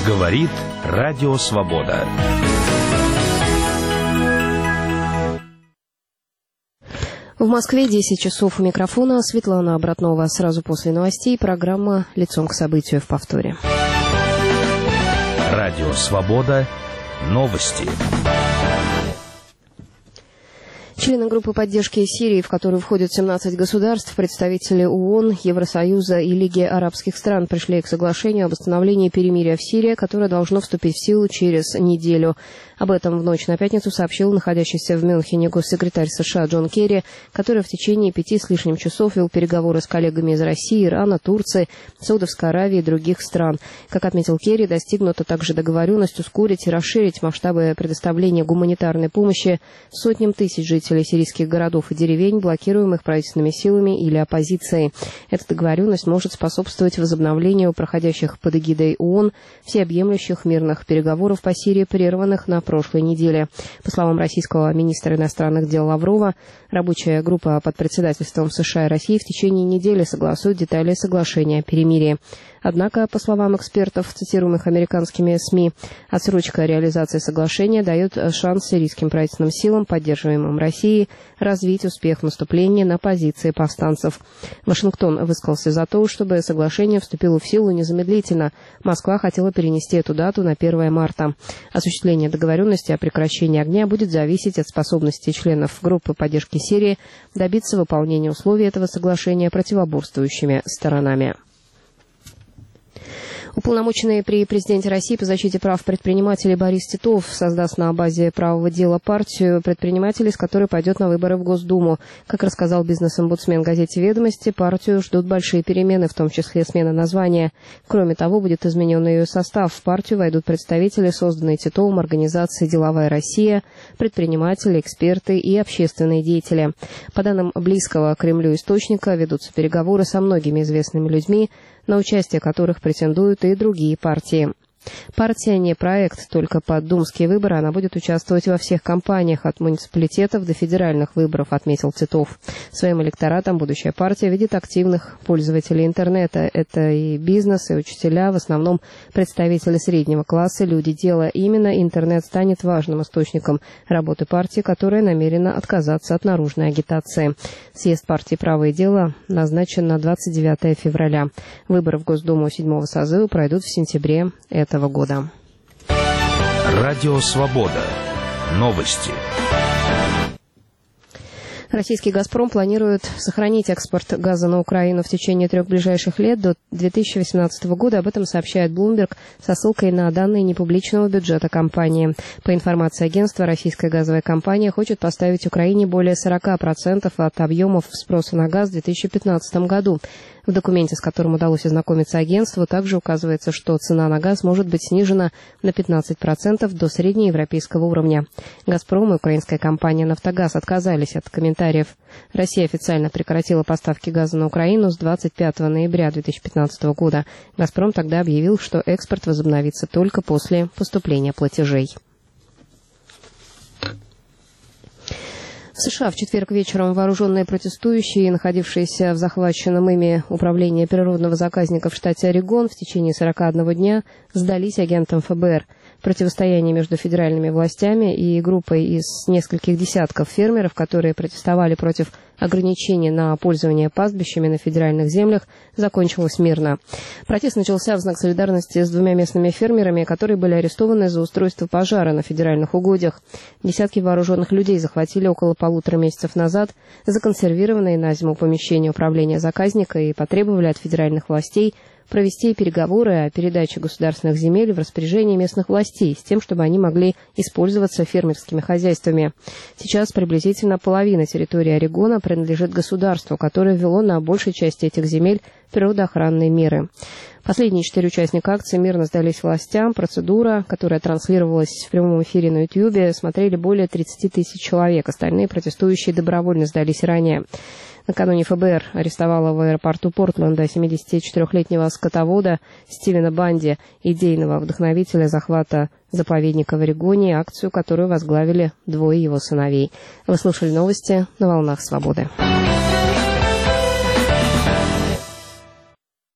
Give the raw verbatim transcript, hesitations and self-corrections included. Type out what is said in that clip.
Говорит Радио Свобода. В Москве десять часов, у микрофона Светлана Обратнова. Сразу после новостей программа «Лицом к событию» в повторе. Радио Свобода. Новости. Члены группы поддержки Сирии, в которую входят семнадцать государств, представители ООН, Евросоюза и Лиги арабских стран, пришли к соглашению об установлении перемирия в Сирии, которое должно вступить в силу через неделю. Об этом в ночь на пятницу сообщил находящийся в Мюнхене госсекретарь США Джон Керри, который в течение пяти с лишним часов вел переговоры с коллегами из России, Ирана, Турции, Саудовской Аравии и других стран. Как отметил Керри, достигнута также договоренность ускорить и расширить масштабы предоставления гуманитарной помощи сотням тысяч жителей сирийских городов и деревень, блокируемых правительственными силами или оппозицией. Эта договоренность может способствовать возобновлению проходящих под эгидой ООН всеобъемлющих мирных переговоров по Сирии, прерванных на прошлой неделе. По словам российского министра иностранных дел Лаврова, рабочая группа под председательством США и России в течение недели согласует детали соглашения о перемирии. Однако, по словам экспертов, цитируемых американскими СМИ, отсрочка реализации соглашения дает шанс сирийским правительственным силам, поддерживаемым Россией, развить успех наступления на позиции повстанцев. Вашингтон высказался за то, чтобы соглашение вступило в силу незамедлительно. Москва хотела перенести эту дату на первое марта. Осуществление договоренности о прекращении огня будет зависеть от способности членов группы поддержки Сирии добиться выполнения условий этого соглашения противоборствующими сторонами. Уполномоченный при президенте России по защите прав предпринимателей Борис Титов создаст на базе правового дела партию предпринимателей, с которой пойдет на выборы в Госдуму. Как рассказал бизнес-омбудсмен газете «Ведомости», партию ждут большие перемены, в том числе смена названия. Кроме того, будет изменен ее состав. В партию войдут представители, созданные Титовым организации «Деловая Россия», предприниматели, эксперты и общественные деятели. По данным близкого к Кремлю источника, ведутся переговоры со многими известными людьми, на участие которых претендуют и другие партии. Партия не проект, только под думские выборы она будет участвовать во всех кампаниях, от муниципалитетов до федеральных выборов, отметил Титов. Своим электоратом будущая партия видит активных пользователей интернета. Это и бизнес, и учителя, в основном представители среднего класса, люди дела. Именно интернет станет важным источником работы партии, которая намерена отказаться от наружной агитации. Съезд партии «Право и дело» назначен на двадцать девятое февраля. Выборы в Госдуму седьмого созыва пройдут в сентябре этого года. Радио Свобода. Новости. Российский «Газпром» планирует сохранить экспорт газа на Украину в течение трех ближайших лет до две тысячи восемнадцатого года. Об этом сообщает Bloomberg со ссылкой на данные непубличного бюджета компании. По информации агентства, российская газовая компания хочет поставить Украине более сорок процентов от объемов спроса на газ в две тысячи пятнадцатом году. В документе, с которым удалось ознакомиться агентству, также указывается, что цена на газ может быть снижена на пятнадцать процентов до среднеевропейского уровня. «Газпром» и украинская компания «Нафтогаз» отказались от комментариев. Россия официально прекратила поставки газа на Украину с двадцать пятого ноября две тысячи пятнадцатого года. «Газпром» тогда объявил, что экспорт возобновится только после поступления платежей. В США в четверг вечером вооруженные протестующие, находившиеся в захваченном ими управлении природного заказника в штате Орегон в течение сорока одного дня, сдались агентам эф бэ эр. Противостояние между федеральными властями и группой из нескольких десятков фермеров, которые протестовали против ограничений на пользование пастбищами на федеральных землях, закончилось мирно. Протест начался в знак солидарности с двумя местными фермерами, которые были арестованы за устройство пожара на федеральных угодьях. Десятки вооруженных людей захватили около полутора месяцев назад законсервированные на зиму помещения управления заказника и потребовали от федеральных властей провести переговоры о передаче государственных земель в распоряжение местных властей с тем, чтобы они могли использоваться фермерскими хозяйствами. Сейчас приблизительно половина территории Орегона принадлежит государству, которое ввело на большей части этих земель природоохранные меры. Последние четыре участника акции мирно сдались властям. Процедура, которая транслировалась в прямом эфире на Ютьюбе, смотрели более тридцати тысяч человек. Остальные протестующие добровольно сдались ранее. Накануне эф бэ эр арестовала в аэропорту Портленда семидесятичетырехлетнего скотовода Стивена Банди, идейного вдохновителя захвата заповедника в Орегоне, акцию, которую возглавили двое его сыновей. Вы слушали новости на волнах Свободы.